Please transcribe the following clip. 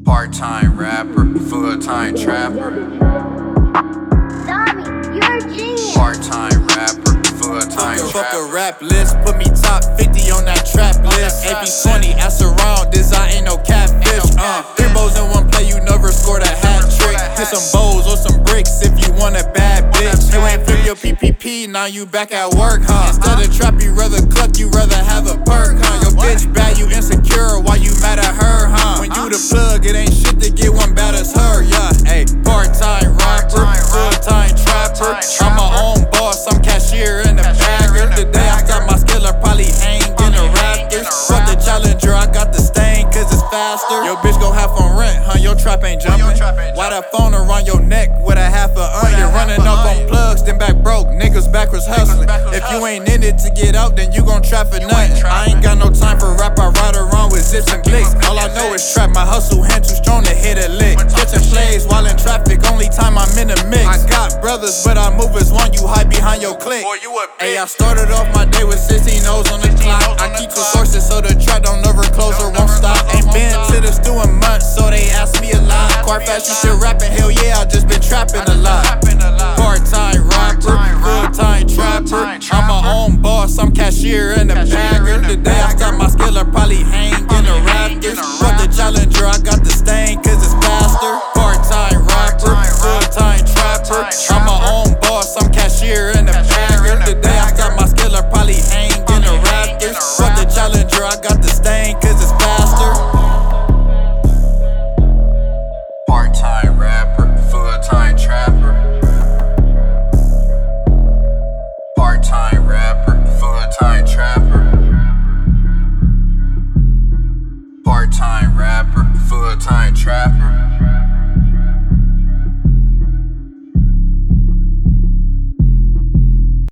Part-time rapper, full-time trapper. Tommy, you're a genius. Part-time rapper, full-time trapper. Fuck a rap list, put me top 50 on that trap list. AP20, ass around, this I ain't no catfish. Three bows in one play, you never scored a hat trick. Hit some bows or some bricks if you want a bad bitch. You ain't flip your PPP, now you back at work, huh? Instead of trap, you rather cluck, you rather have a perk, huh? Your bitch bad, you insecure, why you mad at her, huh? When you the plug, it ain't shit to get one bad as her, yeah. Ayy, part-time rapper, full-time trapper. I'm my own boss, I'm cashier and a bagger. Today I start my skill, I probably hang in the Raptors. Fuck the Challenger, I got the stain cause it's faster. Your bitch gon' have on rent, huh? Your trap ain't jumping. Why that phone around your neck with a half a onion? Running off on plugs, then back broke, niggas backwards hustling. If you ain't in it to get out, then you gon' trap for nothing. I ain't got no time for rap, I ride around with zips and blicks. All I know is trap, my hustle hand too strong to hit a lick. Catching plays while in traffic, only time I'm in the mix. I got brothers, but I move as one, you hide behind your clique. Hey, I started off my day with 16 O's on the clock. I keep two sources so the trap don't never close or won't stop. Ain't been to the stew in months, so they ask me a lot. Quite fast, you still rapping? Hell yeah, I just been trapping a lot. Part-time rapper, full-time trapper. I'm my own boss, I'm cashier and a bagger. Today I start my skill, I probably hang in the Raptors. Fuck the Challenger, I got the stain cause it's faster. Part-time rapper, full-time trapper. I'm my own boss, I'm cashier and a bagger. Today I start my skill, I probably hang in the Raptors. Fuck the Challenger, I got the stain cause it's faster. Part-time rapper, full-time trapper. Part-time rapper, full-time trapper. Part-time rapper, full-time trapper.